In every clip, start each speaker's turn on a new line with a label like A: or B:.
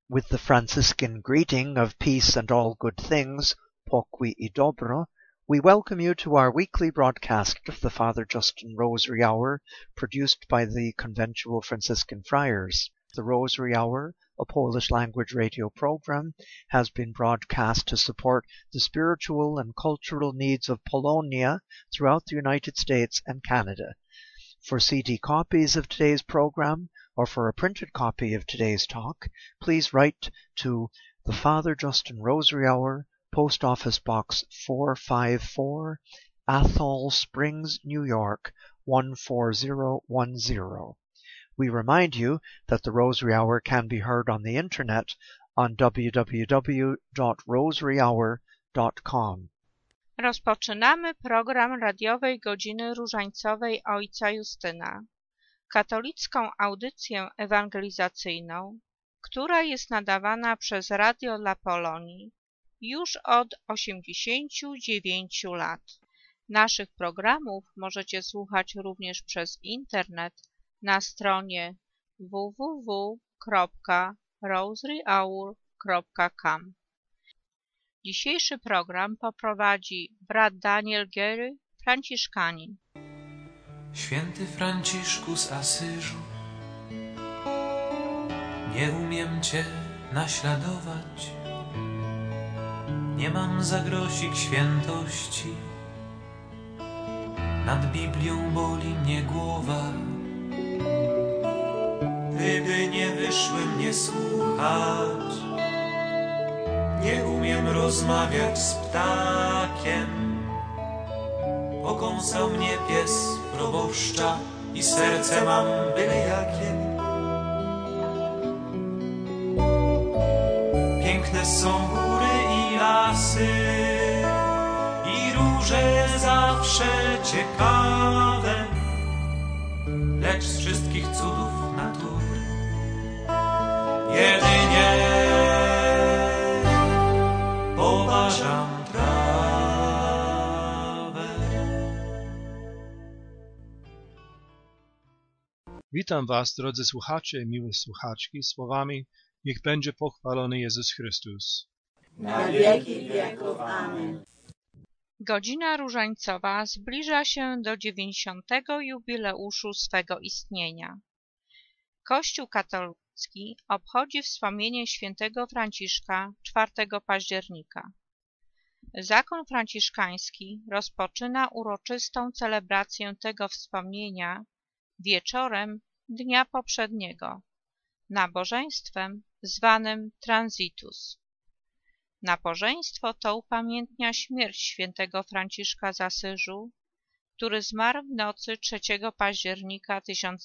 A: With the Franciscan greeting of peace and all good things, pokój i dobro, we welcome you to our weekly broadcast of the Father Justin Rosary Hour, produced by the Conventual Franciscan Friars. The Rosary Hour, a Polish language radio program, has been broadcast to support the spiritual and cultural needs of Polonia throughout the United States and Canada. For CD copies of today's program, or for a printed copy of today's talk, please write to the Father Justin Rosary Hour, Post Office Box 454, Athol Springs, New York 14010. We remind you that the Rosary Hour can be heard on the internet on www.rosaryhour.com.
B: Rozpoczynamy program radiowej Godziny Różańcowej Ojca Justyna, katolicką audycję ewangelizacyjną, która jest nadawana przez Radio dla Polonii już od 89 lat. Naszych programów możecie słuchać również przez internet na stronie www.rosaryhour.com. Dzisiejszy program poprowadzi brat Daniel Gery, franciszkanin.
C: Święty Franciszku z Asyżu, nie umiem Cię naśladować, nie mam za grosik świętości, nad Biblią boli mnie głowa. Gdyby nie wyszły mnie słuchać, nie umiem rozmawiać z ptakiem. Pokąsał mnie pies proboszcza i serce mam byle jakie. Piękne są góry i lasy i róże zawsze ciekawe, lecz z wszystkich cudów natury jedynie poważam trawę.
D: Witam Was, drodzy słuchacze i miłe słuchaczki, słowami: niech będzie pochwalony Jezus Chrystus.
E: Na wieki wieków. Amen.
B: Godzina Różańcowa zbliża się do 90. jubileuszu swego istnienia. Kościół katolicki obchodzi wspomnienie świętego Franciszka 4 października. Zakon franciszkański rozpoczyna uroczystą celebrację tego wspomnienia wieczorem dnia poprzedniego, nabożeństwem zwanym Transitus. Nabożeństwo to upamiętnia śmierć świętego Franciszka z Asyżu, który zmarł w nocy 3 października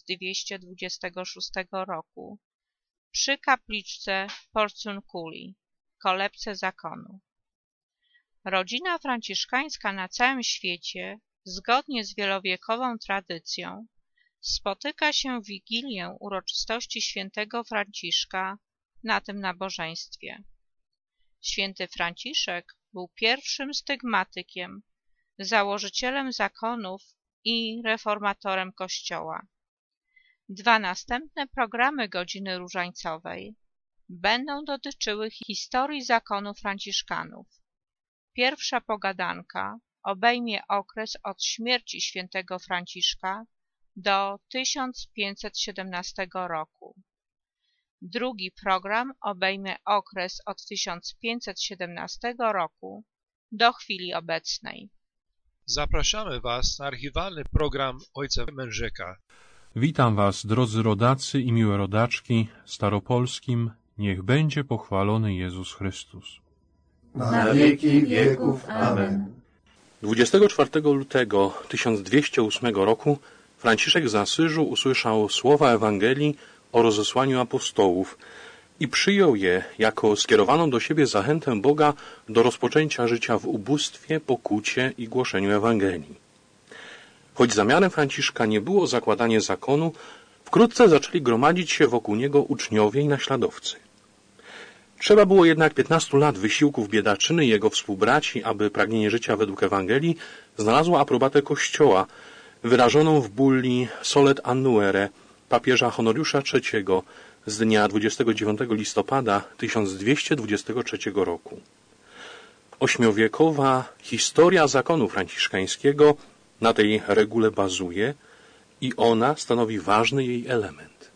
B: 1226 roku przy kapliczce Porcunculi, kolebce zakonu. Rodzina franciszkańska na całym świecie, zgodnie z wielowiekową tradycją, spotyka się w Wigilię uroczystości świętego Franciszka na tym nabożeństwie. Święty Franciszek był pierwszym stygmatykiem, założycielem zakonów i reformatorem Kościoła. Dwa następne programy Godziny Różańcowej będą dotyczyły historii zakonu franciszkanów. Pierwsza pogadanka obejmie okres od śmierci świętego Franciszka do 1517 roku. Drugi program obejmie okres od 1517 roku do chwili obecnej.
D: Zapraszamy Was na archiwalny program Ojca Mężyka.
F: Witam Was, drodzy rodacy i miłe rodaczki, staropolskim: niech będzie pochwalony Jezus Chrystus.
E: Na wieki wieków. Amen.
G: 24 lutego 1208 roku Franciszek z Asyżu usłyszał słowa Ewangelii o rozesłaniu apostołów i przyjął je jako skierowaną do siebie zachętę Boga do rozpoczęcia życia w ubóstwie, pokucie i głoszeniu Ewangelii. Choć zamiarem Franciszka nie było zakładanie zakonu, wkrótce zaczęli gromadzić się wokół niego uczniowie i naśladowcy. Trzeba było jednak 15 lat wysiłków biedaczyny i jego współbraci, aby pragnienie życia według Ewangelii znalazło aprobatę Kościoła, wyrażoną w bulli Solet Annuere papieża Honoriusza III z dnia 29 listopada 1223 roku. Ośmiowiekowa historia zakonu franciszkańskiego na tej regule bazuje i ona stanowi ważny jej element.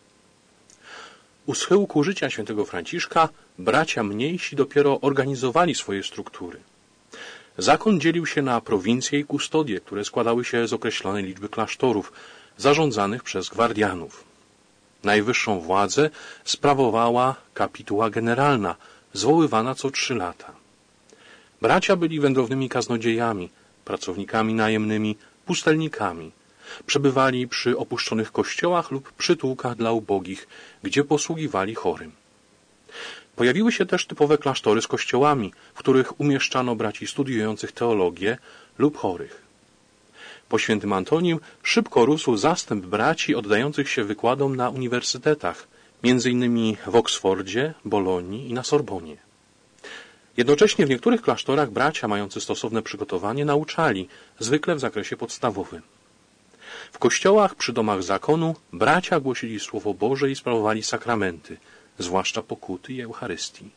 G: U schyłku życia świętego Franciszka bracia mniejsi dopiero organizowali swoje struktury. Zakon dzielił się na prowincje i kustodie, które składały się z określonej liczby klasztorów, zarządzanych przez gwardianów. Najwyższą władzę sprawowała kapituła generalna, zwoływana co 3 lata. Bracia byli wędrownymi kaznodziejami, pracownikami najemnymi, pustelnikami. Przebywali przy opuszczonych kościołach lub przytułkach dla ubogich, gdzie posługiwali chorym. Pojawiły się też typowe klasztory z kościołami, w których umieszczano braci studiujących teologię lub chorych. Po świętym Antonim szybko rósł zastęp braci oddających się wykładom na uniwersytetach, m.in. w Oksfordzie, Bolonii i na Sorbonie. Jednocześnie w niektórych klasztorach bracia mający stosowne przygotowanie nauczali, zwykle w zakresie podstawowym. W kościołach przy domach zakonu bracia głosili Słowo Boże i sprawowali sakramenty, zwłaszcza pokuty i Eucharystii.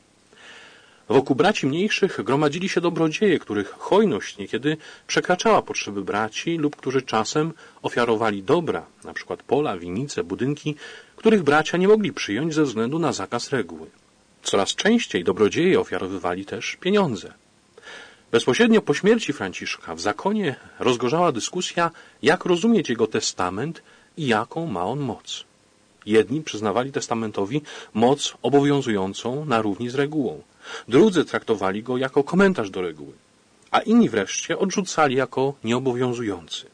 G: Wokół braci mniejszych gromadzili się dobrodzieje, których hojność niekiedy przekraczała potrzeby braci lub którzy czasem ofiarowali dobra, np. pola, winnice, budynki, których bracia nie mogli przyjąć ze względu na zakaz reguły. Coraz częściej dobrodzieje ofiarowywali też pieniądze. Bezpośrednio po śmierci Franciszka w zakonie rozgorzała dyskusja, jak rozumieć jego testament i jaką ma on moc. Jedni przyznawali testamentowi moc obowiązującą na równi z regułą, drudzy traktowali go jako komentarz do reguły, a inni wreszcie odrzucali jako nieobowiązujący.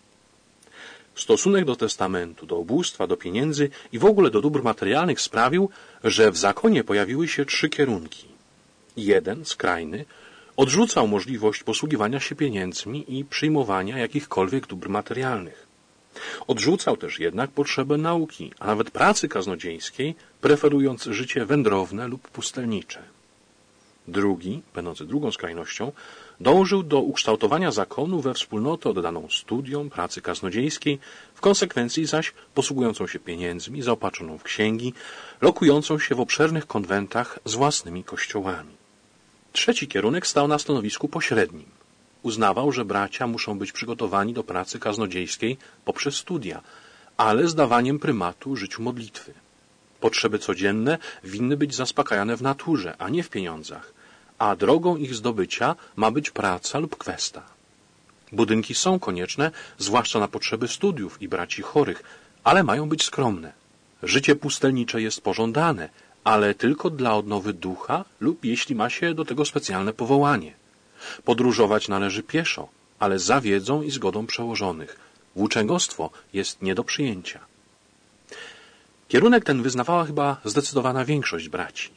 G: Stosunek do testamentu, do ubóstwa, do pieniędzy i w ogóle do dóbr materialnych sprawił, że w zakonie pojawiły się 3 kierunki. Jeden, skrajny, odrzucał możliwość posługiwania się pieniędzmi i przyjmowania jakichkolwiek dóbr materialnych. Odrzucał też jednak potrzebę nauki, a nawet pracy kaznodziejskiej, preferując życie wędrowne lub pustelnicze. Drugi, będący drugą skrajnością, dążył do ukształtowania zakonu we wspólnotę oddaną studiom, pracy kaznodziejskiej, w konsekwencji zaś posługującą się pieniędzmi, zaopatrzoną w księgi, lokującą się w obszernych konwentach z własnymi kościołami. Trzeci kierunek stał na stanowisku pośrednim. Uznawał, że bracia muszą być przygotowani do pracy kaznodziejskiej poprzez studia, ale z dawaniem prymatu życiu modlitwy. Potrzeby codzienne winny być zaspokajane w naturze, a nie w pieniądzach, a drogą ich zdobycia ma być praca lub kwesta. Budynki są konieczne, zwłaszcza na potrzeby studiów i braci chorych, ale mają być skromne. Życie pustelnicze jest pożądane, ale tylko dla odnowy ducha lub jeśli ma się do tego specjalne powołanie. Podróżować należy pieszo, ale za wiedzą i zgodą przełożonych. Włóczęgostwo jest nie do przyjęcia. Kierunek ten wyznawała chyba zdecydowana większość braci.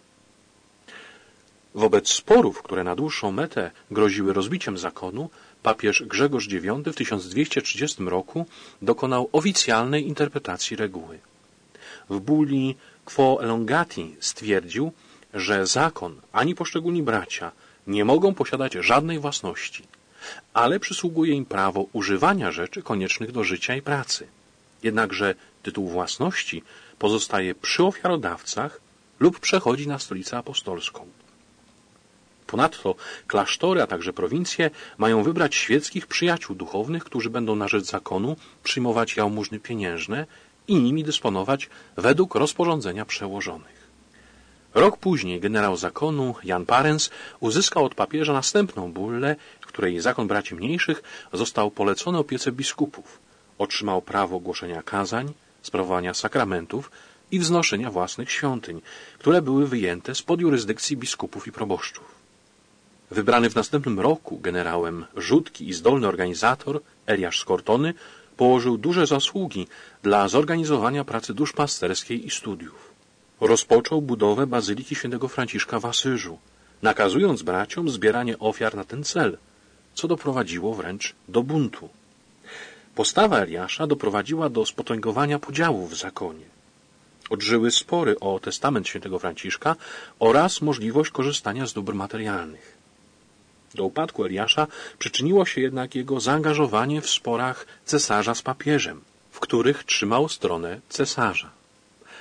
G: Wobec sporów, które na dłuższą metę groziły rozbiciem zakonu, papież Grzegorz IX w 1230 roku dokonał oficjalnej interpretacji reguły. W bulli Quo Elongati stwierdził, że zakon ani poszczególni bracia nie mogą posiadać żadnej własności, ale przysługuje im prawo używania rzeczy koniecznych do życia i pracy. Jednakże tytuł własności pozostaje przy ofiarodawcach lub przechodzi na stolicę apostolską. Ponadto klasztory, a także prowincje mają wybrać świeckich przyjaciół duchownych, którzy będą na rzecz zakonu przyjmować jałmużny pieniężne i nimi dysponować według rozporządzenia przełożonych. Rok później generał zakonu Jan Parens uzyskał od papieża następną bullę, w której zakon braci mniejszych został polecony opiece biskupów. Otrzymał prawo głoszenia kazań, sprawowania sakramentów i wznoszenia własnych świątyń, które były wyjęte spod jurysdykcji biskupów i proboszczów. Wybrany w następnym roku generałem rzutki i zdolny organizator Eliasz z Cortony położył duże zasługi dla zorganizowania pracy duszpasterskiej i studiów. Rozpoczął budowę Bazyliki Świętego Franciszka w Asyżu, nakazując braciom zbieranie ofiar na ten cel, co doprowadziło wręcz do buntu. Postawa Eliasza doprowadziła do spotęgowania podziałów w zakonie. Odżyły spory o testament świętego Franciszka oraz możliwość korzystania z dóbr materialnych. Do upadku Eliasza przyczyniło się jednak jego zaangażowanie w sporach cesarza z papieżem, w których trzymał stronę cesarza.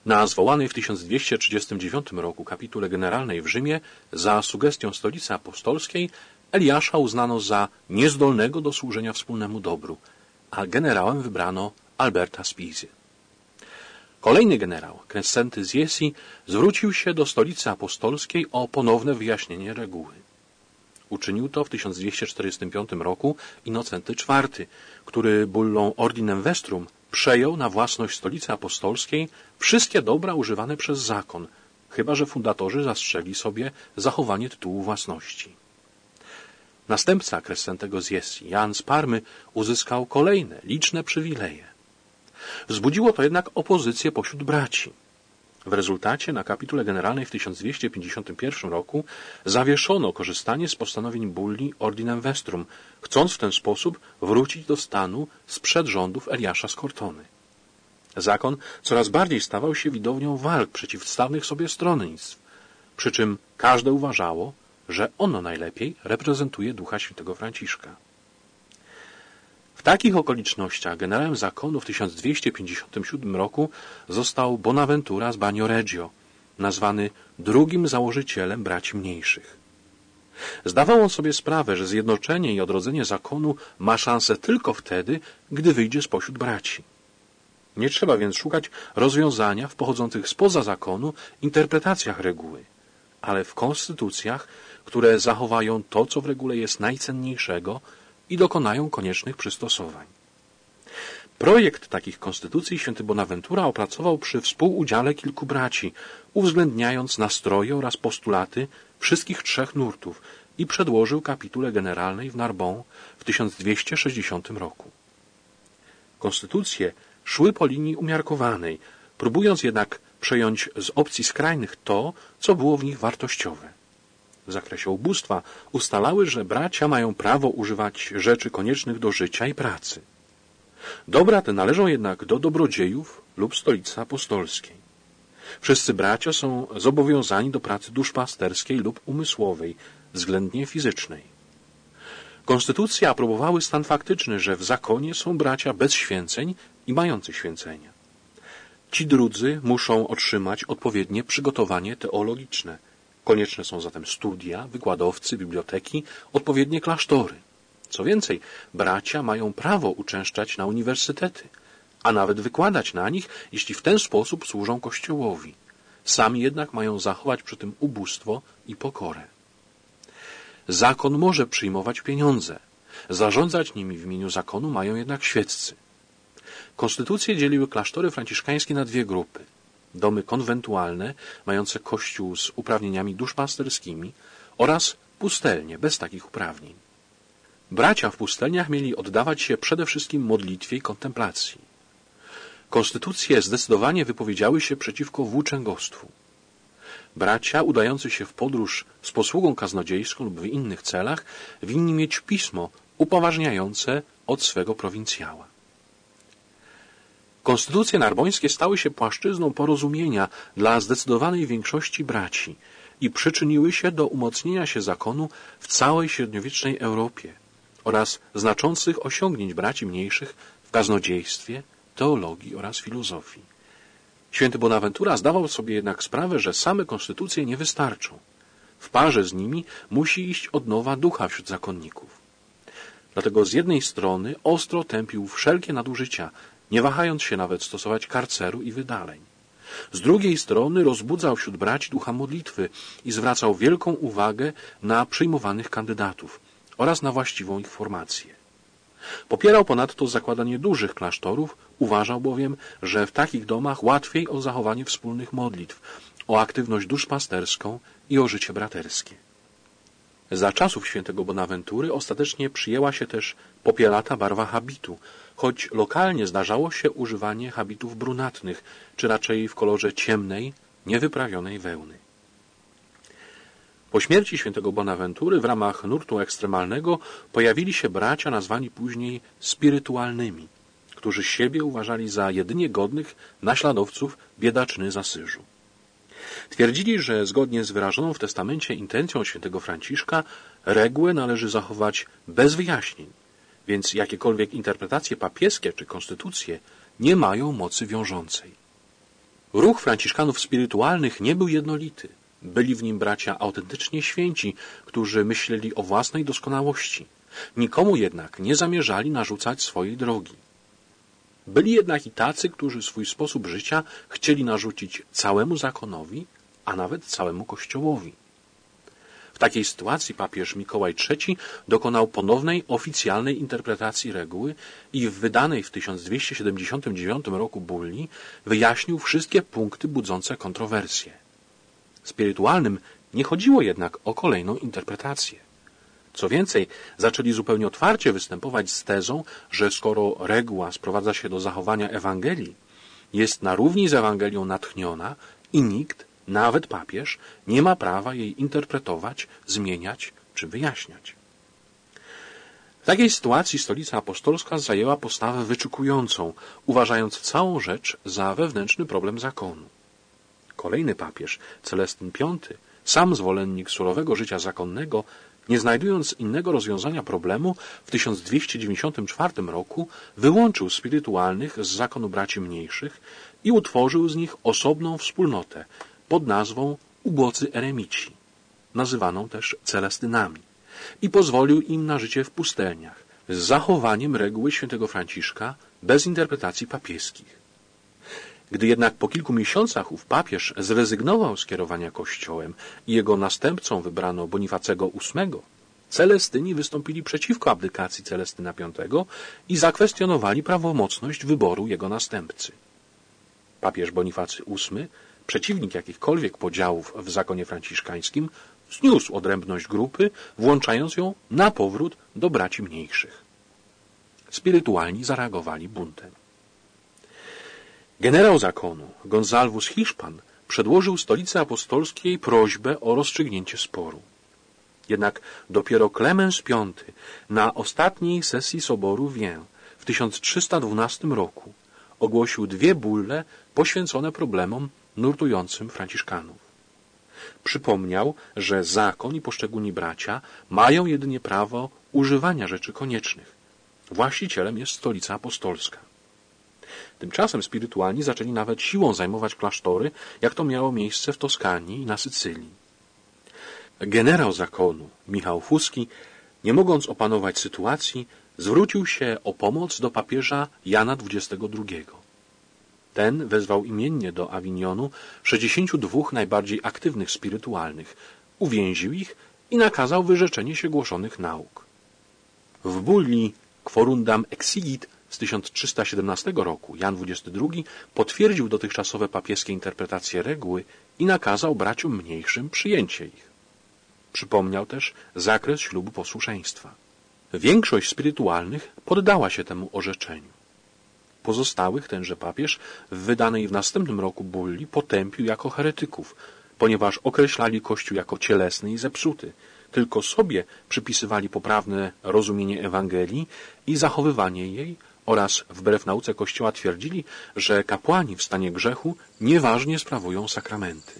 G: Na zwołanej w 1239 roku kapitule generalnej w Rzymie za sugestią stolicy apostolskiej Eliasza uznano za niezdolnego do służenia wspólnemu dobru, a generałem wybrano Alberta Spizy. Kolejny generał, Crescenty z Jesi, zwrócił się do stolicy apostolskiej o ponowne wyjaśnienie reguły. Uczynił to w 1245 roku Innocenty IV, który bullą Ordinem Vestrum przejął na własność stolicy apostolskiej wszystkie dobra używane przez zakon, chyba że fundatorzy zastrzegli sobie zachowanie tytułu własności. Następca Crescentego z Jesi, Jan z Parmy, uzyskał kolejne, liczne przywileje. Wzbudziło to jednak opozycję pośród braci. W rezultacie na kapitule generalnej w 1251 roku zawieszono korzystanie z postanowień bulli Ordinem Vestrum, chcąc w ten sposób wrócić do stanu sprzed rządów Eliasza z Cortony. Zakon coraz bardziej stawał się widownią walk przeciwstawnych sobie stronnictw, przy czym każde uważało, że ono najlepiej reprezentuje ducha świętego Franciszka. W takich okolicznościach generałem zakonu w 1257 roku został Bonaventura z Bagnoregio, nazwany drugim założycielem braci mniejszych. Zdawał on sobie sprawę, że zjednoczenie i odrodzenie zakonu ma szansę tylko wtedy, gdy wyjdzie spośród braci. Nie trzeba więc szukać rozwiązania w pochodzących spoza zakonu interpretacjach reguły, ale w konstytucjach, które zachowają to, co w regule jest najcenniejszego i dokonają koniecznych przystosowań. Projekt takich konstytucji święty Bonaventura opracował przy współudziale kilku braci, uwzględniając nastroje oraz postulaty wszystkich trzech nurtów i przedłożył kapitule generalnej w Narbonne w 1260 roku. Konstytucje szły po linii umiarkowanej, próbując jednak przejąć z opcji skrajnych to, co było w nich wartościowe. W zakresie ubóstwa ustalały, że bracia mają prawo używać rzeczy koniecznych do życia i pracy. Dobra te należą jednak do dobrodziejów lub stolicy apostolskiej. Wszyscy bracia są zobowiązani do pracy duszpasterskiej lub umysłowej, względnie fizycznej. Konstytucje aprobowały stan faktyczny, że w zakonie są bracia bez święceń i mający święcenia. Ci drudzy muszą otrzymać odpowiednie przygotowanie teologiczne. Konieczne są zatem studia, wykładowcy, biblioteki, odpowiednie klasztory. Co więcej, bracia mają prawo uczęszczać na uniwersytety, a nawet wykładać na nich, jeśli w ten sposób służą Kościołowi. Sami jednak mają zachować przy tym ubóstwo i pokorę. Zakon może przyjmować pieniądze. Zarządzać nimi w imieniu zakonu mają jednak świeccy. Konstytucje dzieliły klasztory franciszkańskie na dwie grupy. Domy konwentualne, mające kościół z uprawnieniami duszpasterskimi oraz pustelnie, bez takich uprawnień. Bracia w pustelniach mieli oddawać się przede wszystkim modlitwie i kontemplacji. Konstytucje zdecydowanie wypowiedziały się przeciwko włóczęgostwu. Bracia udający się w podróż z posługą kaznodziejską lub w innych celach winni mieć pismo upoważniające od swego prowincjała. Konstytucje narbońskie stały się płaszczyzną porozumienia dla zdecydowanej większości braci i przyczyniły się do umocnienia się zakonu w całej średniowiecznej Europie oraz znaczących osiągnięć braci mniejszych w kaznodziejstwie, teologii oraz filozofii. Święty Bonaventura zdawał sobie jednak sprawę, że same konstytucje nie wystarczą. W parze z nimi musi iść odnowa ducha wśród zakonników. Dlatego z jednej strony ostro tępił wszelkie nadużycia, nie wahając się nawet stosować karceru i wydaleń. Z drugiej strony rozbudzał wśród braci ducha modlitwy i zwracał wielką uwagę na przyjmowanych kandydatów oraz na właściwą ich formację. Popierał ponadto zakładanie dużych klasztorów, uważał bowiem, że w takich domach łatwiej o zachowanie wspólnych modlitw, o aktywność duszpasterską i o życie braterskie. Za czasów świętego Bonaventury ostatecznie przyjęła się też popielata barwa habitu, choć lokalnie zdarzało się używanie habitów brunatnych, czy raczej w kolorze ciemnej, niewyprawionej wełny. Po śmierci świętego Bonaventury w ramach nurtu ekstremalnego pojawili się bracia nazwani później spirytualnymi, którzy siebie uważali za jedynie godnych naśladowców biedaczyny z Asyżu. Twierdzili, że zgodnie z wyrażoną w testamencie intencją świętego Franciszka regułę należy zachować bez wyjaśnień, więc jakiekolwiek interpretacje papieskie czy konstytucje nie mają mocy wiążącej. Ruch franciszkanów spirytualnych nie był jednolity. Byli w nim bracia autentycznie święci, którzy myśleli o własnej doskonałości. Nikomu jednak nie zamierzali narzucać swojej drogi. Byli jednak i tacy, którzy swój sposób życia chcieli narzucić całemu zakonowi, a nawet całemu Kościołowi. W takiej sytuacji papież Mikołaj III dokonał ponownej oficjalnej interpretacji reguły i w wydanej w 1279 roku bulli wyjaśnił wszystkie punkty budzące kontrowersje. Spirytualnym nie chodziło jednak o kolejną interpretację. Co więcej, zaczęli zupełnie otwarcie występować z tezą, że skoro reguła sprowadza się do zachowania Ewangelii, jest na równi z Ewangelią natchniona i nikt, nawet papież, nie ma prawa jej interpretować, zmieniać czy wyjaśniać. W takiej sytuacji Stolica Apostolska zajęła postawę wyczekującą, uważając całą rzecz za wewnętrzny problem zakonu. Kolejny papież, Celestyn V, sam zwolennik surowego życia zakonnego, nie znajdując innego rozwiązania problemu, w 1294 roku wyłączył spirytualnych z zakonu braci mniejszych i utworzył z nich osobną wspólnotę pod nazwą ubodzy eremici, nazywaną też Celestynami, i pozwolił im na życie w pustelniach, z zachowaniem reguły świętego Franciszka bez interpretacji papieskich. Gdy jednak po kilku miesiącach ów papież zrezygnował z kierowania Kościołem i jego następcą wybrano Bonifacego VIII, Celestyni wystąpili przeciwko abdykacji Celestyna V i zakwestionowali prawomocność wyboru jego następcy. Papież Bonifacy VIII, przeciwnik jakichkolwiek podziałów w zakonie franciszkańskim, zniósł odrębność grupy, włączając ją na powrót do braci mniejszych. Spirytualni zareagowali buntem. Generał zakonu, Gonzalvus Hiszpan, przedłożył Stolicy Apostolskiej prośbę o rozstrzygnięcie sporu. Jednak dopiero Klemens V na ostatniej sesji Soboru Wien w 1312 roku ogłosił 2 bulle poświęcone problemom nurtującym franciszkanów. Przypomniał, że zakon i poszczególni bracia mają jedynie prawo używania rzeczy koniecznych. Właścicielem jest Stolica Apostolska. Tymczasem spirytualni zaczęli nawet siłą zajmować klasztory, jak to miało miejsce w Toskanii i na Sycylii. Generał zakonu, Michał Fuski, nie mogąc opanować sytuacji, zwrócił się o pomoc do papieża Jana XXII. Ten wezwał imiennie do Awinionu 62 najbardziej aktywnych spirytualnych, uwięził ich i nakazał wyrzeczenie się głoszonych nauk. W bulli Quorundam exigit z 1317 roku Jan XXII potwierdził dotychczasowe papieskie interpretacje reguły i nakazał braciom mniejszym przyjęcie ich. Przypomniał też zakres ślubu posłuszeństwa. Większość spirytualnych poddała się temu orzeczeniu. Pozostałych tenże papież w wydanej w następnym roku bulli potępił jako heretyków, ponieważ określali Kościół jako cielesny i zepsuty, tylko sobie przypisywali poprawne rozumienie Ewangelii i zachowywanie jej oraz wbrew nauce Kościoła twierdzili, że kapłani w stanie grzechu nieważnie sprawują sakramenty.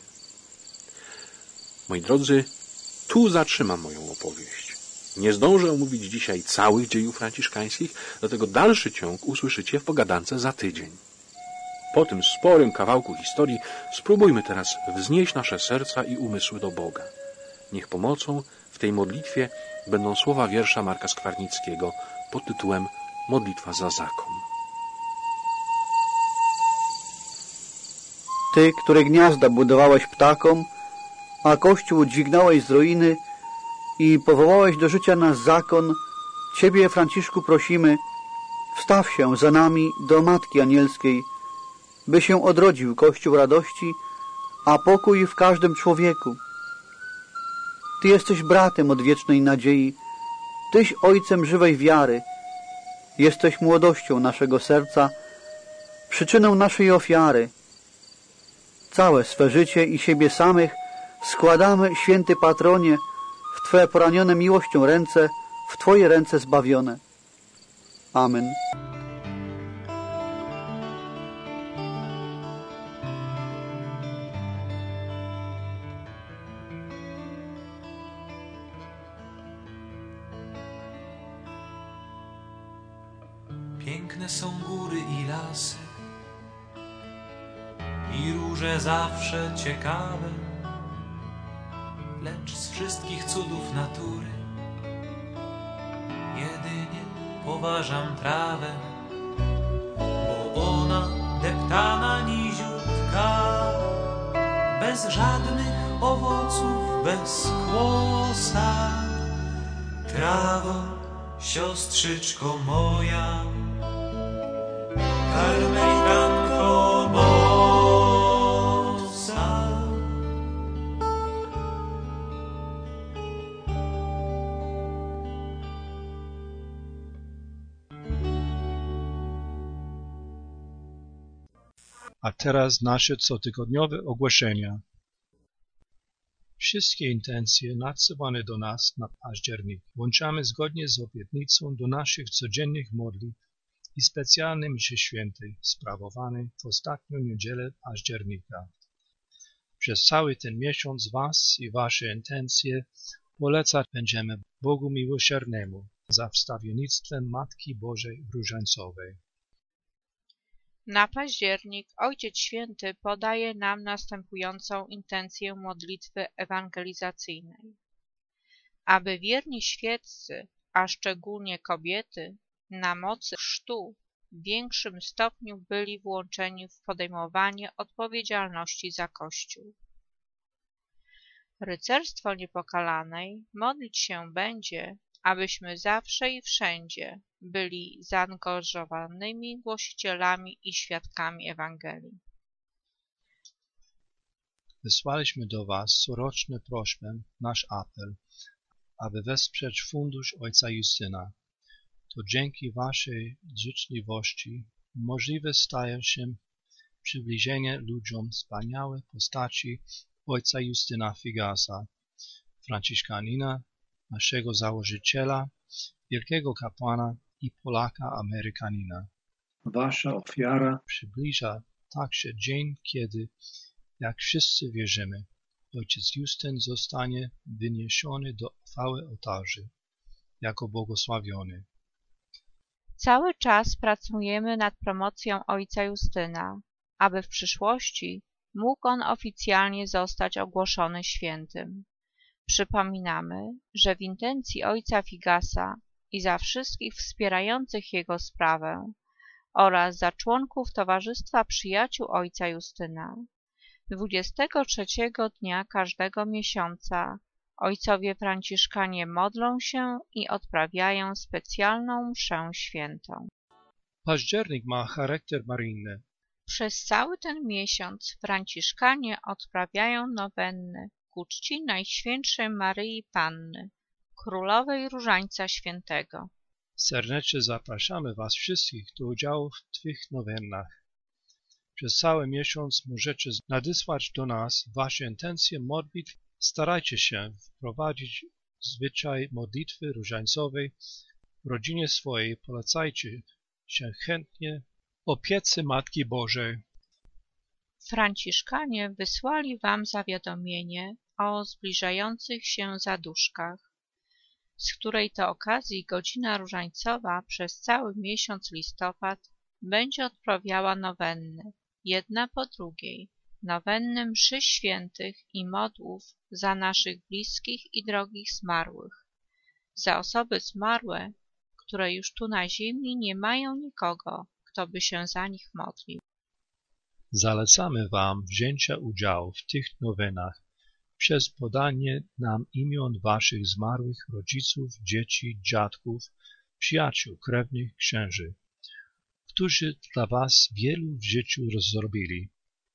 G: Moi drodzy, tu zatrzymam moją opowieść. Nie zdążę omówić dzisiaj całych dziejów franciszkańskich, dlatego dalszy ciąg usłyszycie w pogadance za tydzień. Po tym sporym kawałku historii spróbujmy teraz wznieść nasze serca i umysły do Boga. Niech pomocą w tej modlitwie będą słowa wiersza Marka Skwarnickiego pod tytułem Modlitwa za zakon.
H: Ty, który gniazda budowałeś ptakom, a Kościół dźwignąłeś z ruiny i powołałeś do życia nasz zakon, Ciebie, Franciszku, prosimy, wstaw się za nami do Matki Anielskiej, by się odrodził Kościół radości, a pokój w każdym człowieku. Ty jesteś bratem odwiecznej nadziei, Tyś ojcem żywej wiary, jesteś młodością naszego serca, przyczyną naszej ofiary. Całe swe życie i siebie samych składamy, święty patronie, w Twe poranione miłością ręce, w Twoje ręce zbawione. Amen.
C: Piękne są góry i lasy, i różne naturze zawsze ciekawe, lecz z wszystkich cudów natury jedynie poważam trawę, bo ona deptana niziutka, bez żadnych owoców, bez kłosa. Trawo, siostrzyczko moja, karmelitanko bosa.
D: A teraz nasze cotygodniowe ogłoszenia. Wszystkie intencje nadsyłane do nas na październik włączamy zgodnie z obietnicą do naszych codziennych modlitw i specjalnej mszy świętej sprawowanej w ostatnią niedzielę października. Przez cały ten miesiąc was i wasze intencje polecać będziemy Bogu Miłosiernemu za wstawiennictwem Matki Bożej Różańcowej.
B: Na październik Ojciec Święty podaje nam następującą intencję modlitwy ewangelizacyjnej. Aby wierni świeccy, a szczególnie kobiety, na mocy chrztu w większym stopniu byli włączeni w podejmowanie odpowiedzialności za Kościół. Rycerstwo Niepokalanej modlić się będzie, abyśmy zawsze i wszędzie byli zaangażowanymi głosicielami i świadkami Ewangelii.
D: Wysłaliśmy do was coroczny prośbę, nasz apel, aby wesprzeć fundusz Ojca Justyna. To dzięki waszej życzliwości możliwe staje się przybliżenie ludziom wspaniałej postaci Ojca Justyna Figasa, franciszkanina, naszego założyciela, wielkiego kapłana i Polaka-Amerykanina. Wasza ofiara przybliża także dzień, kiedy, jak wszyscy wierzymy, Ojciec Justyn zostanie wyniesiony do chwały ołtarzy, jako błogosławiony.
B: Cały czas pracujemy nad promocją Ojca Justyna, aby w przyszłości mógł on oficjalnie zostać ogłoszony świętym. Przypominamy, że w intencji Ojca Figasa i za wszystkich wspierających jego sprawę oraz za członków Towarzystwa Przyjaciół Ojca Justyna 23 dnia każdego miesiąca ojcowie franciszkanie modlą się i odprawiają specjalną mszę świętą.
D: Październik ma charakter maryjny.
B: Przez cały ten miesiąc franciszkanie odprawiają nowenny ku czci Najświętszej Maryi Panny, Królowej Różańca Świętego.
D: Serdecznie zapraszamy was wszystkich do udziału w tych nowennach. Przez cały miesiąc możecie nadesłać do nas wasze intencje modlitw. Starajcie się wprowadzić zwyczaj modlitwy różańcowej w rodzinie swojej. Polecajcie się chętnie opiece Matki Bożej.
B: Franciszkanie wysłali wam zawiadomienie o zbliżających się zaduszkach, z której to okazji godzina różańcowa przez cały miesiąc listopad będzie odprawiała nowenny, jedna po drugiej, nowenny mszy świętych i modłów za naszych bliskich i drogich zmarłych, za osoby zmarłe, które już tu na ziemi nie mają nikogo, kto by się za nich modlił.
D: Zalecamy wam wzięcia udziału w tych nowenach przez podanie nam imion waszych zmarłych rodziców, dzieci, dziadków, przyjaciół, krewnych, księży, którzy dla was wielu w życiu zrobili.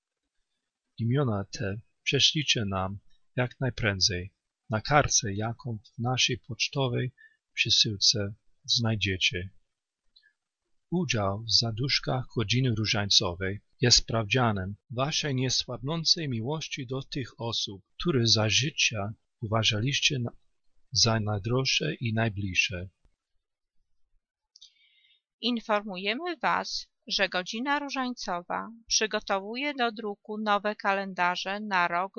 D: Imiona te prześlijcie nam jak najprędzej na kartce, jaką w naszej pocztowej przesyłce znajdziecie. Udział w zaduszkach godziny różańcowej jest sprawdzianem waszej niesłabnącej miłości do tych osób, które za życia uważaliście za najdroższe i najbliższe.
B: Informujemy was, że godzina różańcowa przygotowuje do druku nowe kalendarze na rok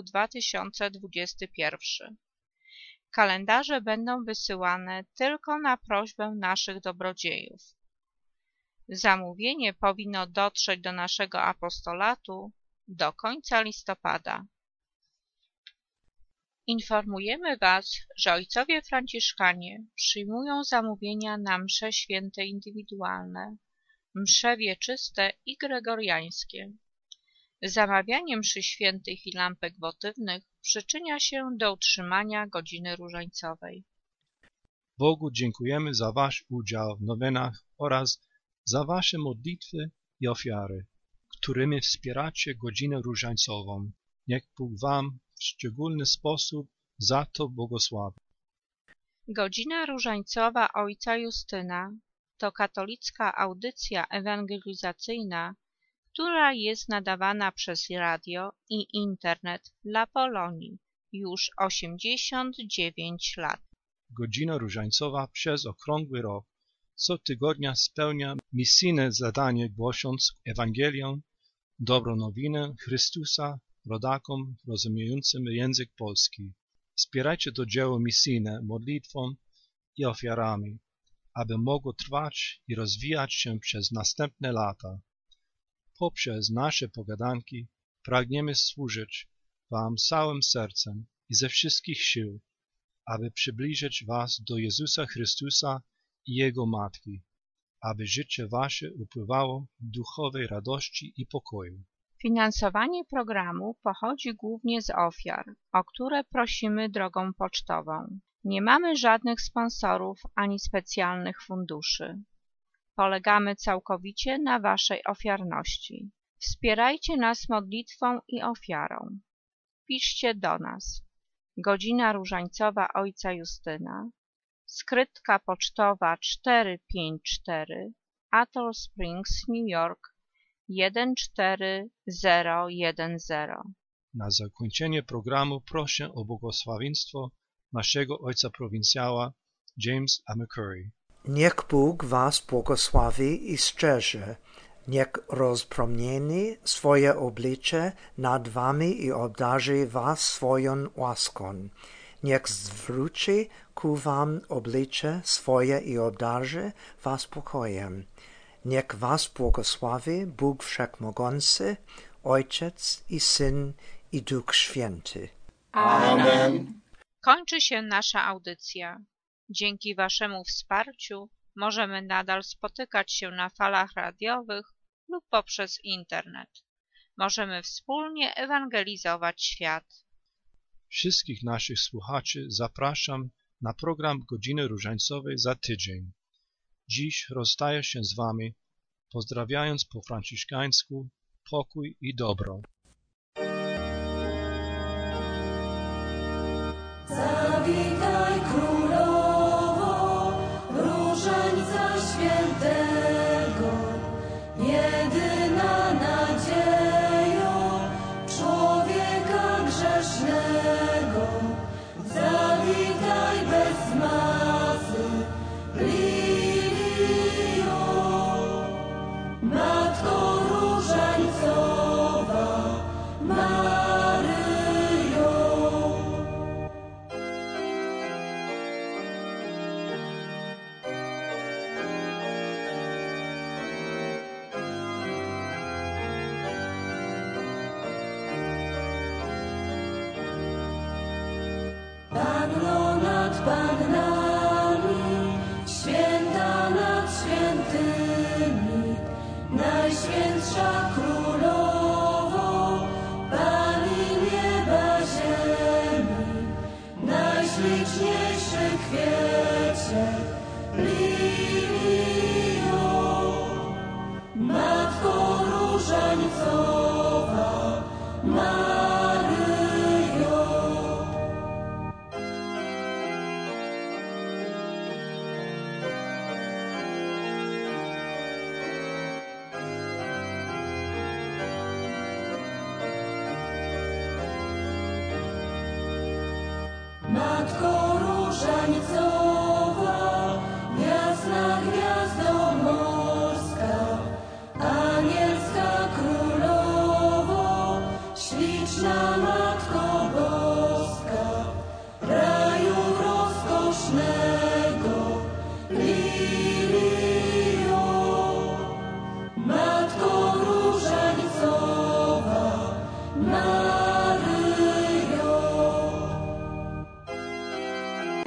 B: 2021. Kalendarze będą wysyłane tylko na prośbę naszych dobrodziejów. Zamówienie powinno dotrzeć do naszego apostolatu do końca listopada. Informujemy Was, że ojcowie franciszkanie przyjmują zamówienia na msze święte indywidualne, msze wieczyste i gregoriańskie. Zamawianie mszy świętych i lampek wotywnych przyczynia się do utrzymania godziny różańcowej.
D: Bogu dziękujemy za Wasz udział w nowenach oraz za Wasze modlitwy i ofiary, którymi wspieracie godzinę różańcową. Niech Bóg Wam w szczególny sposób za to błogosławi.
B: Godzina różańcowa ojca Justyna to katolicka audycja ewangelizacyjna, która jest nadawana przez radio i internet dla Polonii już 89 lat.
D: Godzina różańcowa przez okrągły rok co tygodnia spełnia misyjne zadanie, głosząc Ewangelię, dobrą nowinę Chrystusa rodakom rozumiejącym język polski. Wspierajcie to dzieło misyjne modlitwą i ofiarami, aby mogło trwać i rozwijać się przez następne lata. Poprzez nasze pogadanki pragniemy służyć Wam całym sercem i ze wszystkich sił, aby przybliżyć Was do Jezusa Chrystusa i Jego Matki, aby życie Wasze upływało w duchowej radości i pokoju.
B: Finansowanie programu pochodzi głównie z ofiar, o które prosimy drogą pocztową. Nie mamy żadnych sponsorów ani specjalnych funduszy. Polegamy całkowicie na Waszej ofiarności. Wspierajcie nas modlitwą i ofiarą. Piszcie do nas. Godzina różańcowa ojca Justyna, skrytka pocztowa 454, Atoll Springs, New York 14010.
D: Na zakończenie programu proszę o błogosławieństwo naszego ojca prowincjała James A. McCurry.
A: Niech Bóg Was błogosławi i strzeże. Niech rozpromieni swoje oblicze nad Wami i obdarzy Was swoją łaską. Niech zwróci ku Wam oblicze swoje i obdarzy Was pokojem. Niech Was błogosławi Bóg Wszechmogący, Ojciec i Syn i Duch Święty.
E: Amen.
B: Kończy się nasza audycja. Dzięki Waszemu wsparciu możemy nadal spotykać się na falach radiowych lub poprzez internet. Możemy wspólnie ewangelizować świat.
D: Wszystkich naszych słuchaczy zapraszam na program Godziny Różańcowej za tydzień. Dziś rozstaję się z Wami, pozdrawiając po franciszkańsku pokój i dobro.
E: Zawitaj królowo, różańca świętego, jedyna nadziejo człowieka grzesznego. Zawitaj bez mazy, lilio, Matko różańcowa, Maryjo. Panno nad pannami, święta nad świętymi, najświętsza królowo, Pani nieba ziemi, najśliczniejszy kwiecie, lilio.